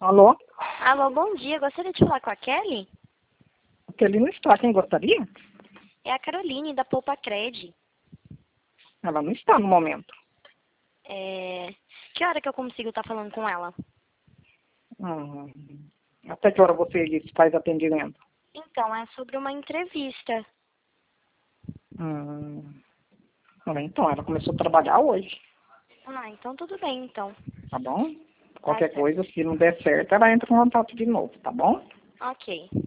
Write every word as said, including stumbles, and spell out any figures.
Alô? Alô, bom dia. Gostaria de falar com a Kelly? A Kelly não está. Quem gostaria? É a Caroline, da Poupa Cred. Ela não está no momento. É... Que hora que eu consigo estar falando com ela? Hum. Até que hora você faz atendimento? Então, é sobre uma entrevista. Hum. Então, ela começou a trabalhar hoje, Ah, então tudo bem, então. tá bom? Tá Qualquer certo. coisa, se não der certo, ela entra em contato de novo, tá bom? Ok.